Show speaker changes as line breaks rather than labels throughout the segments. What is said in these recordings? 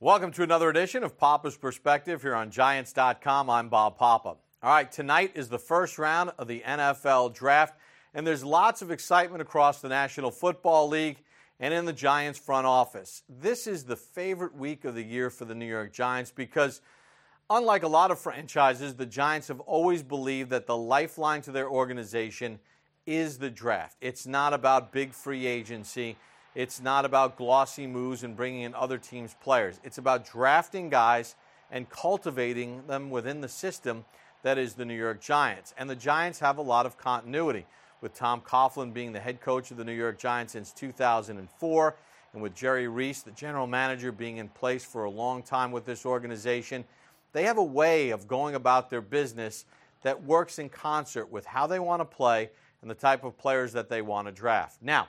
Welcome to another edition of Papa's Perspective here on Giants.com. I'm Bob Papa. All right, tonight is the first round of the NFL Draft, and there's lots of excitement across the National Football League and in the Giants front office. This is the favorite week of the year for the New York Giants because, unlike a lot of franchises, the Giants have always believed that the lifeline to their organization is the draft. It's not about big free agency. It's not about glossy moves and bringing in other teams' players. It's about drafting guys and cultivating them within the system that is the New York Giants. And the Giants have a lot of continuity, with Tom Coughlin being the head coach of the New York Giants since 2004, and with Jerry Reese, the general manager, being in place for a long time with this organization. They have a way of going about their business that works in concert with how they want to play and the type of players that they want to draft. Now,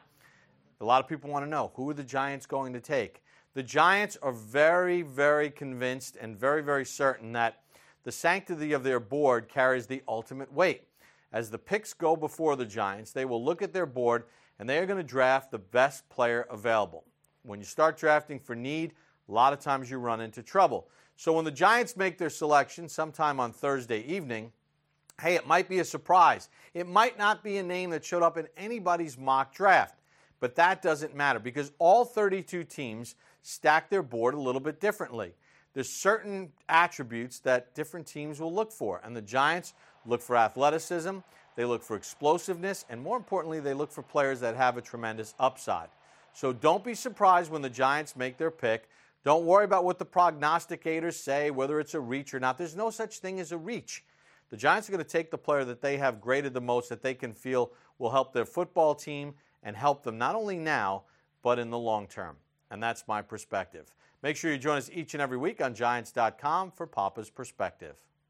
a lot of people want to know, who are the Giants going to take? The Giants are very, very convinced and very, very certain that the sanctity of their board carries the ultimate weight. As the picks go before the Giants, they will look at their board and they are going to draft the best player available. When you start drafting for need, a lot of times you run into trouble. So when the Giants make their selection sometime on Thursday evening, hey, it might be a surprise. It might not be a name that showed up in anybody's mock draft. But that doesn't matter because all 32 teams stack their board a little bit differently. There's certain attributes that different teams will look for, and the Giants look for athleticism, they look for explosiveness, and more importantly, they look for players that have a tremendous upside. So don't be surprised when the Giants make their pick. Don't worry about what the prognosticators say, whether it's a reach or not. There's no such thing as a reach. The Giants are going to take the player that they have graded the most, that they can feel will help their football team and help them not only now, but in the long term. And that's my perspective. Make sure you join us each and every week on Giants.com for Papa's Perspective.